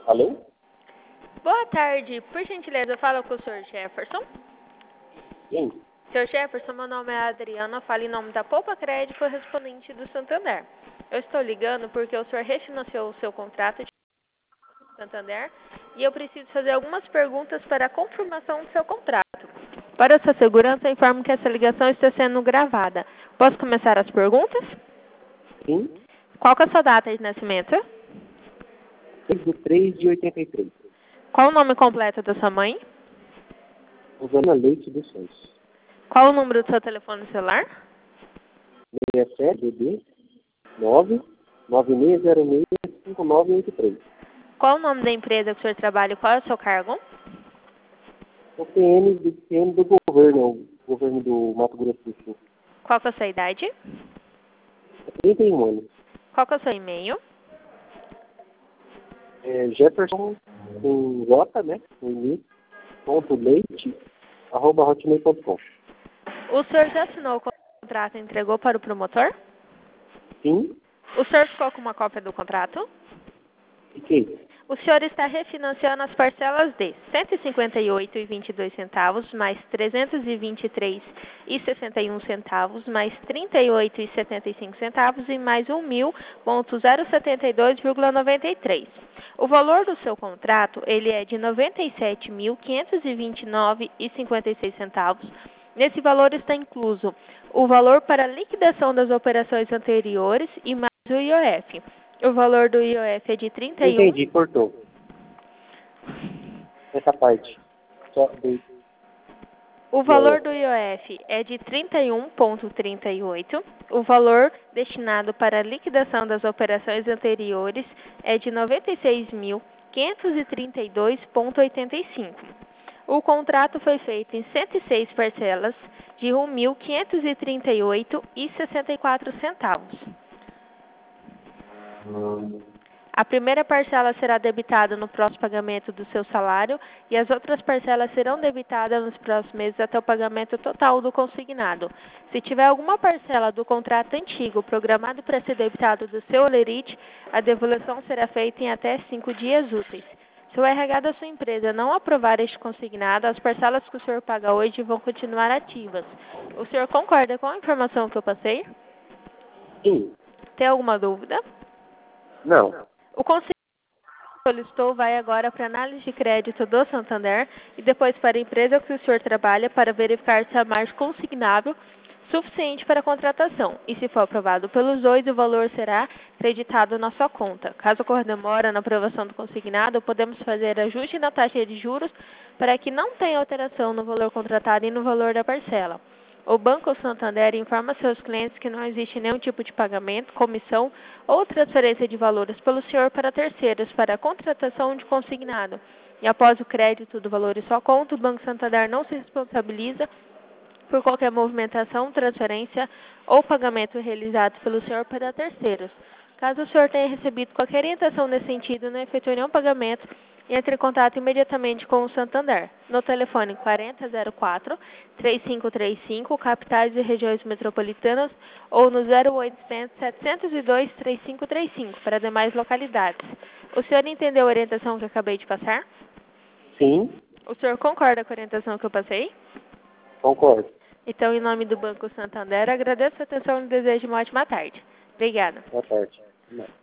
Alô? Boa tarde. Por gentileza, fala com o Sr. Jefferson. Sim. Sr. Jefferson, meu nome é Adriana, falo em nome da Poupa Crédito, correspondente do Santander. Eu estou ligando porque o senhor refinanciou o seu contrato de Santander e eu preciso fazer algumas perguntas para a confirmação do seu contrato. Para sua segurança, informo que essa ligação está sendo gravada. Posso começar as perguntas? Sim. Qual que é a sua data de nascimento? 6/3/83. Qual o nome completo da sua mãe? Rosana Leite dos Santos. Qual o número do seu telefone celular? 67 9 9606 5983. Qual o nome da empresa que o senhor trabalha e qual é o seu cargo? O PN do governo, o governo do Mato Grosso do Sul. Qual que é a sua idade? 31 anos. Qual que é o seu e-mail? Jefferson com J, né? Com I, ponto leite, @hotmail.com. O senhor já assinou o contrato e entregou para o promotor? Sim. O senhor ficou com uma cópia do contrato? Fiquei. O senhor está refinanciando as parcelas de R$ 158,22, mais R$ 323,61, mais R$ 38,75 e mais R$ 1.072,93. O valor do seu contrato ele é de R$ 97.529,56. Nesse valor está incluso o valor para liquidação das operações anteriores e mais o IOF. O valor do IOF é de 31... Entendi, cortou. Essa parte. Só dei. O valor do IOF é de 31,38. O valor destinado para a liquidação das operações anteriores é de 96.532,85. O contrato foi feito em 106 parcelas de R$ 1.538,64. A primeira parcela será debitada no próximo pagamento do seu salário e as outras parcelas serão debitadas nos próximos meses até o pagamento total do consignado. Se tiver alguma parcela do contrato antigo programado para ser debitado do seu holerite, a devolução será feita em até 5 dias úteis. Se o RH da sua empresa não aprovar este consignado, as parcelas que o senhor paga hoje vão continuar ativas. O senhor concorda com a informação que eu passei? Sim. Tem alguma dúvida? Não. O consignado que solicitou vai agora para a análise de crédito do Santander e depois para a empresa que o senhor trabalha para verificar se há margem consignável suficiente para a contratação. E se for aprovado pelos dois, o valor será creditado na sua conta. Caso ocorra demora na aprovação do consignado, podemos fazer ajuste na taxa de juros para que não tenha alteração no valor contratado e no valor da parcela. O Banco Santander informa seus clientes que não existe nenhum tipo de pagamento, comissão ou transferência de valores pelo senhor para terceiros para a contratação de consignado. E após o crédito do valor em sua conta, o Banco Santander não se responsabiliza por qualquer movimentação, transferência ou pagamento realizado pelo senhor para terceiros. Caso o senhor tenha recebido qualquer orientação nesse sentido e não efetue nenhum pagamento, entre em contato imediatamente com o Santander, no telefone 4004-3535, capitais e regiões metropolitanas, ou no 0800-702-3535, para demais localidades. O senhor entendeu a orientação que eu acabei de passar? Sim. O senhor concorda com a orientação que eu passei? Concordo. Então, em nome do Banco Santander, agradeço a atenção e desejo uma ótima tarde. Obrigada. Boa tarde.